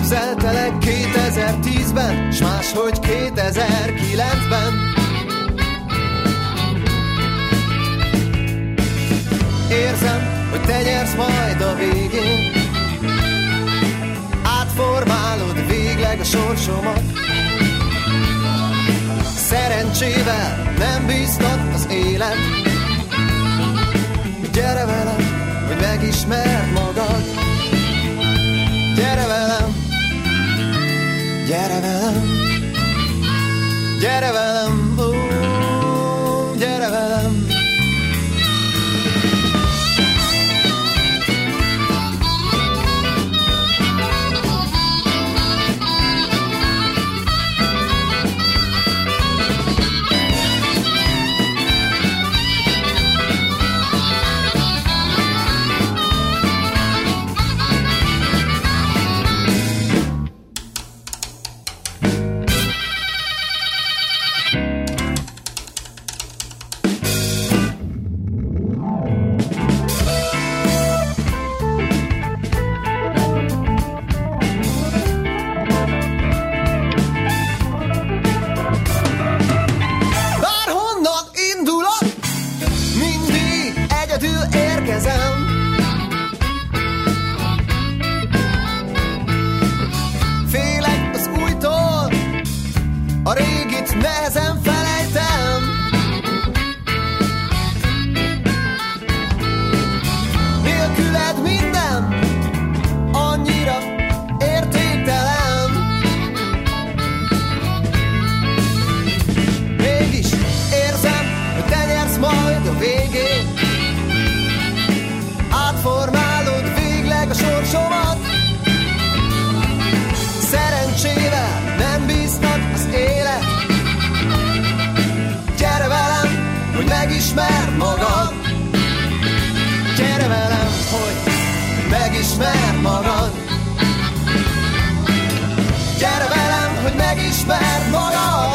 Képzeltelek 2010-ben, s máshogy 2009-ben. Érzem, hogy te nyersz majd a végén, átformálod végleg a sorsomat. Szerencsével nem bíztat az élet. Gyere velem, hogy megismerd magad. Gyere velem, gyere velem, gyere velem, ó, gyere velem. Megismerd magad. Gyere velem, hogy megismerd magad. Gyere velem, hogy megismerd magad.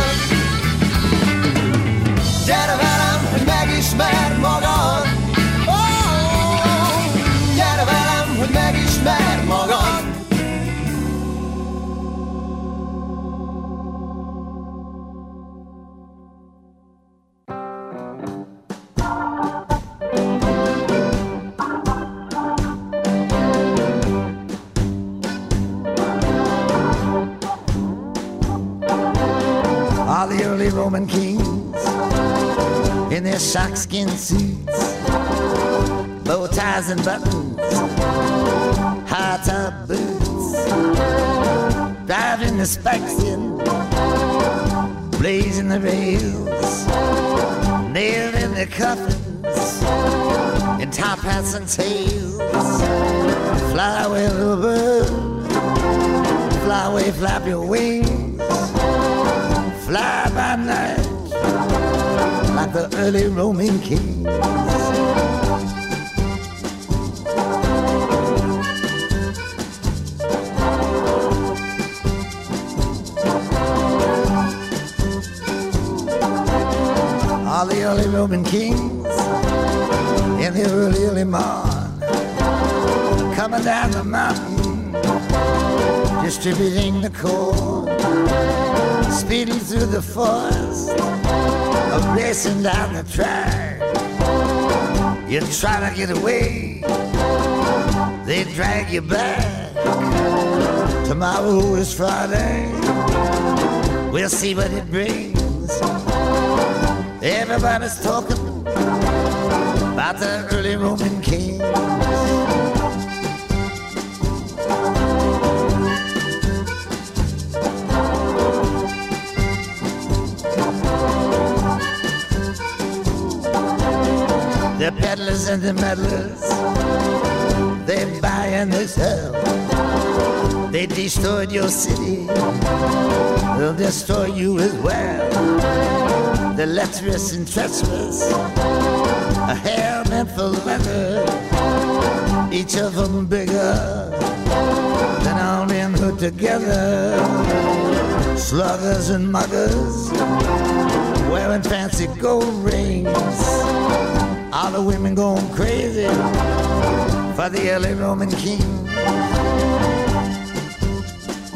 Gyere velem, hogy megismerd magad. Oh, gyere velem, hogy megismerd magad. Roman kings in their sharkskin suits, bow ties and buttons, high-top boots, driving the spikes in, blazing the rails, nailed in their coffins, in top hats and tails. Fly away, little bird, fly away, flap your wings. Fly by night like the early Roman kings. All the early Roman kings in the early morn, coming down the mountain, distributing the corn. Speeding through the forest, racing down the track. You try to get away, they drag you back. Tomorrow is Friday, we'll see what it brings. Everybody's talking about the early Roman kings. The peddlers and the meddlers, they buy and they sell. They destroyed your city, they'll destroy you as well. The lecherous and treacherous, a hair meant for leather, each of them bigger than all men put together. Sluggers and muggers, wearing fancy gold rings. All the women going crazy for the early Roman king.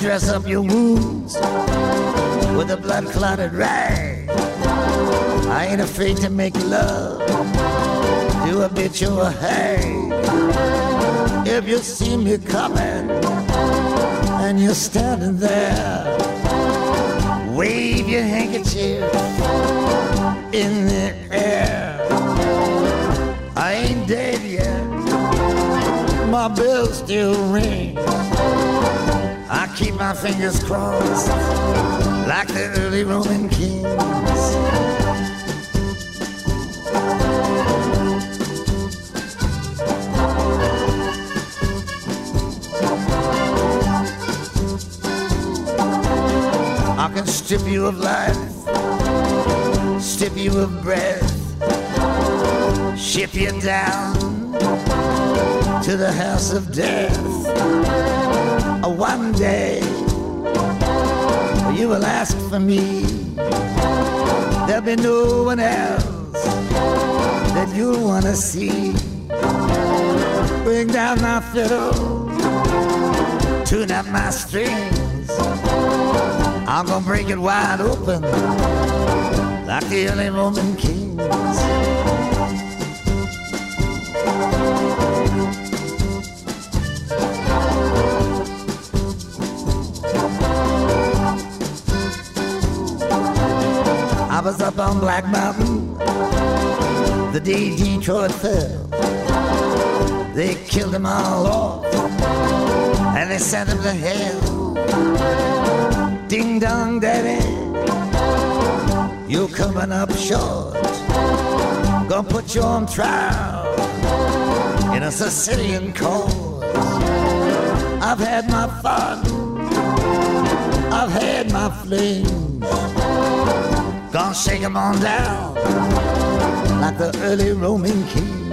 dress up your wounds with a blood-clotted rag. I ain't afraid to make love to a bitch or a hag. If you see me coming and you're standing there, wave your handkerchief in the air. I ain't dead yet, my bell still rings. I keep my fingers crossed like the early Roman kings. I can strip you of life, strip you of breath, ship you down to the house of death. One day you will ask for me. There'll be no one else that you'll want to see. Bring down my fiddle, tune up my strings. I'm gonna break it wide open like the early Roman kings. I was up on Black Mountain the day Detroit fell. They killed them all off and they sent them to hell. Ding dong daddy, you're coming up short. Gonna put you on trial in a Sicilian court. I've had my fun, I've had my flings. Gonna shake 'em on down like the early Roman kings.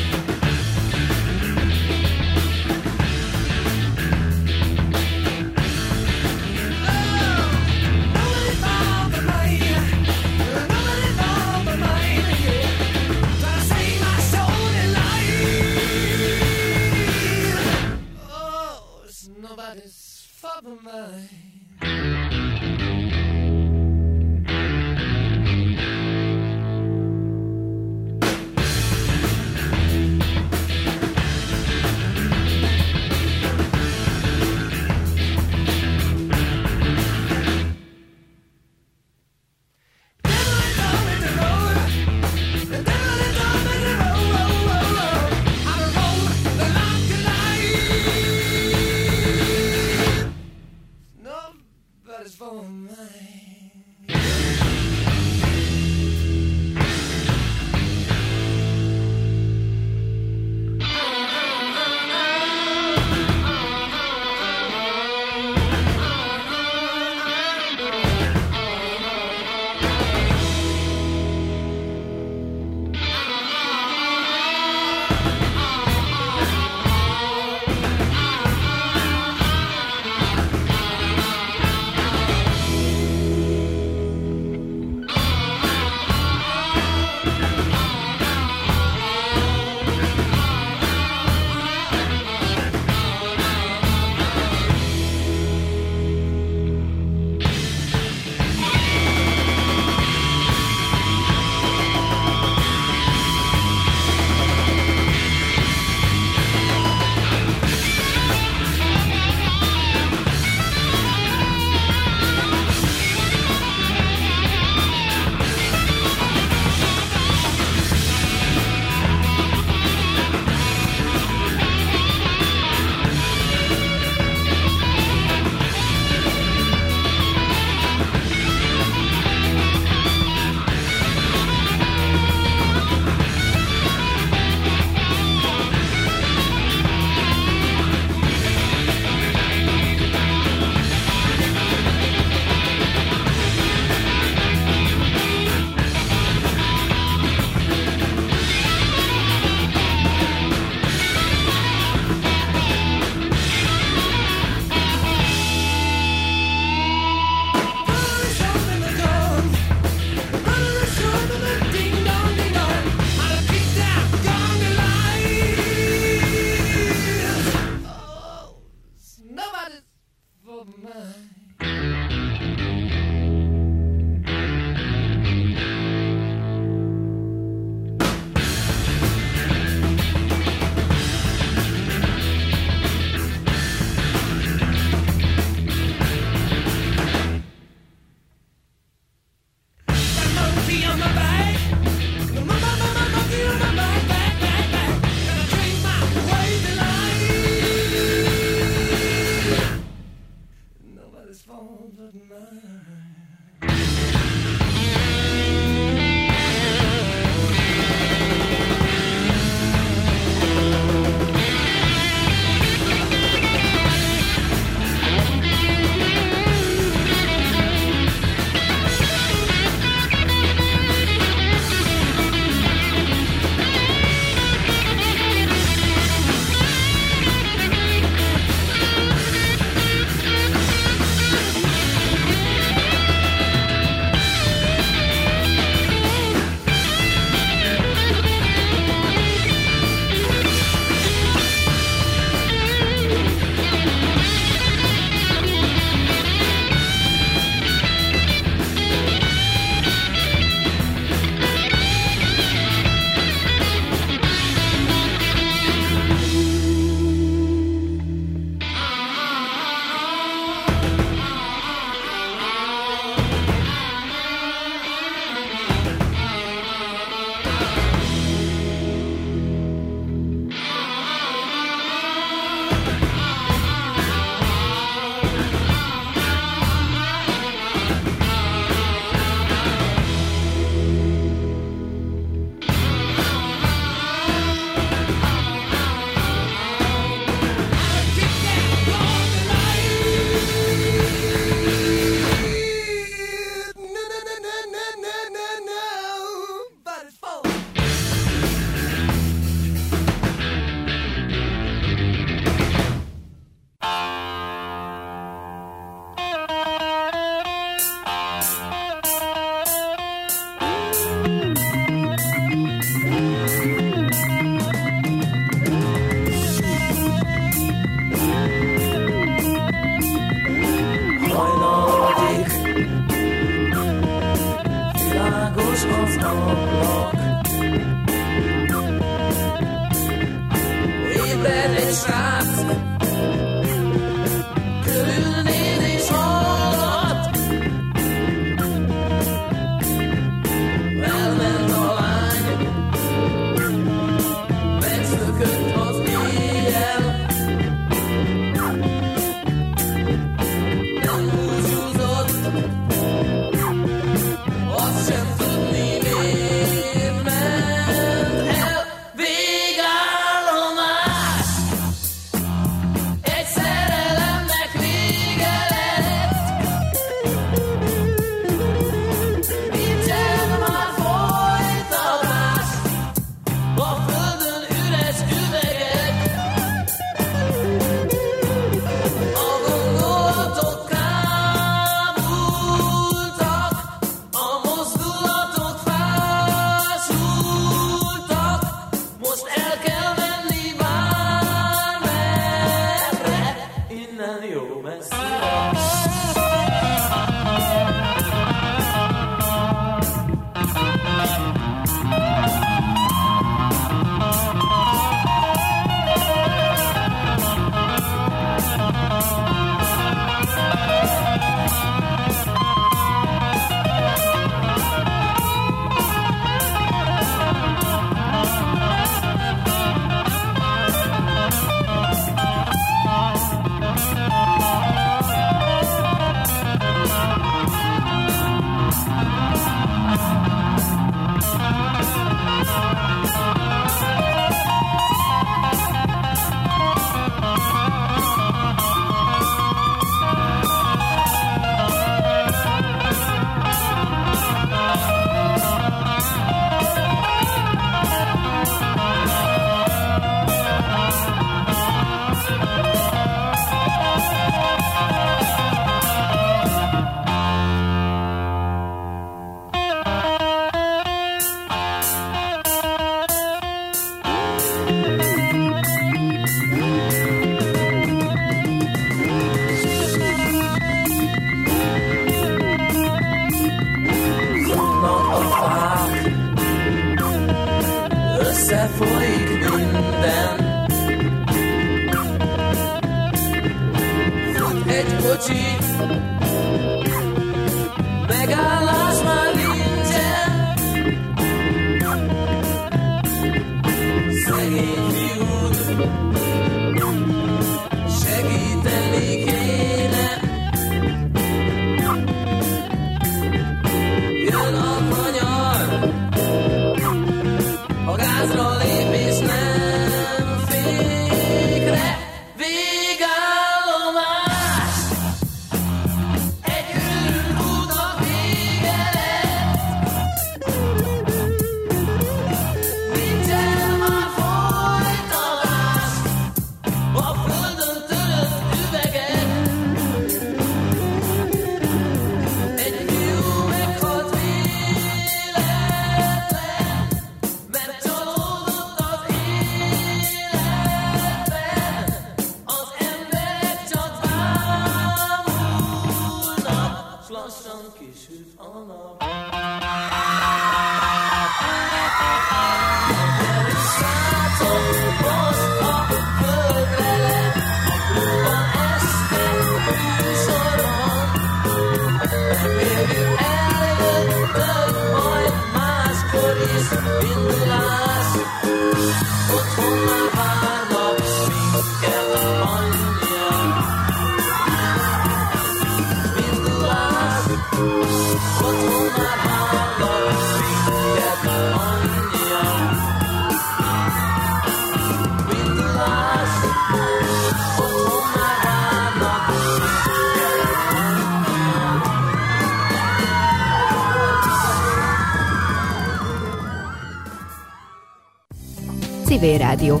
Civil Rádió.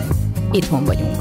Itthon vagyunk.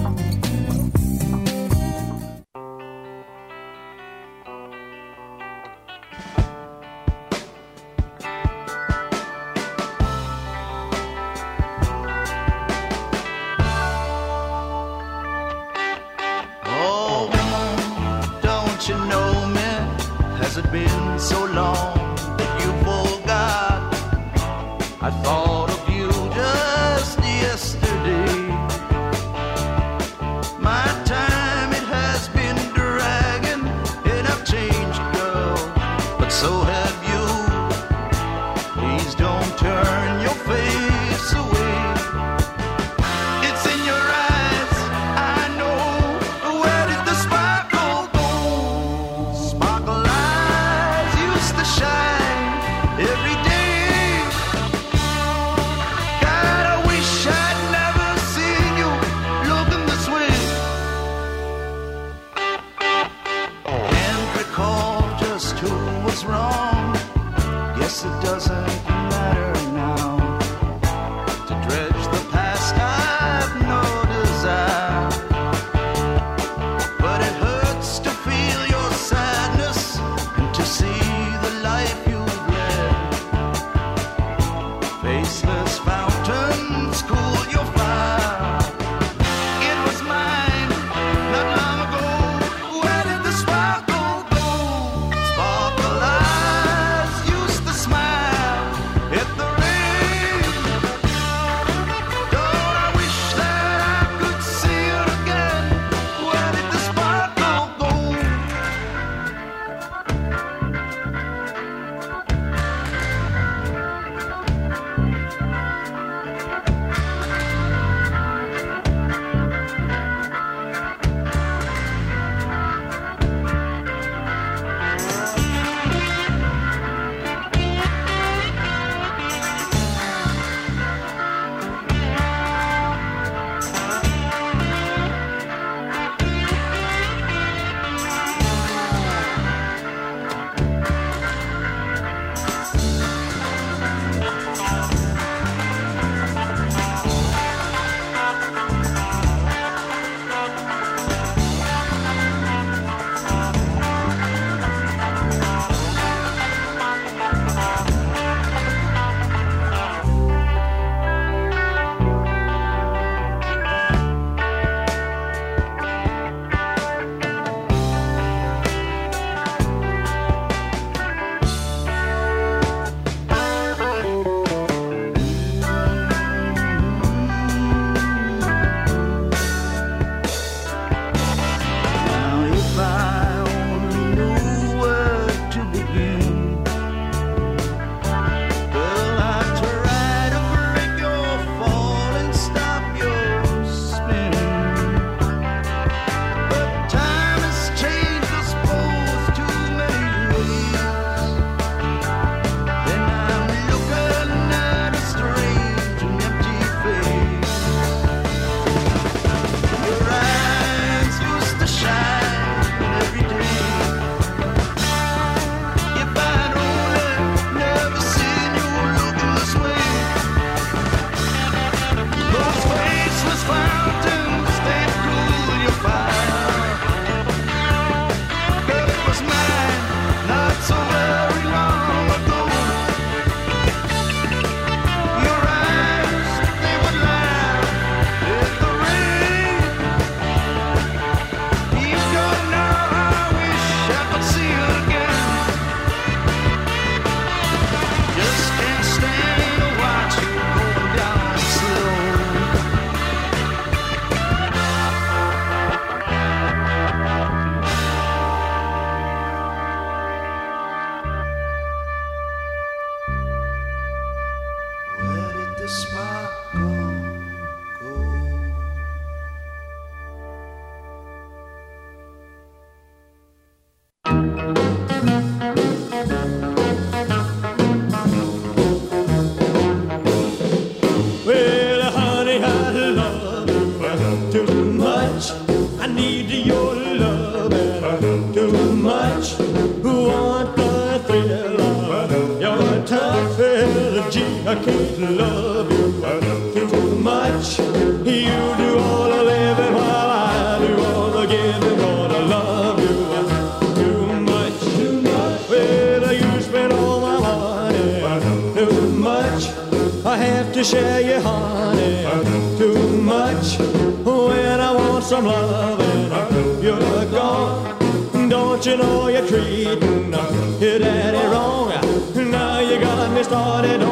I can't love you too much. You do all the living while I do all the giving. Gonna love you too much, too much. Well, you spend all my money too much. I have to share you, honey, too much. When I want some loving, you're gone. Don't you know you're treating your daddy wrong? Now you got me started on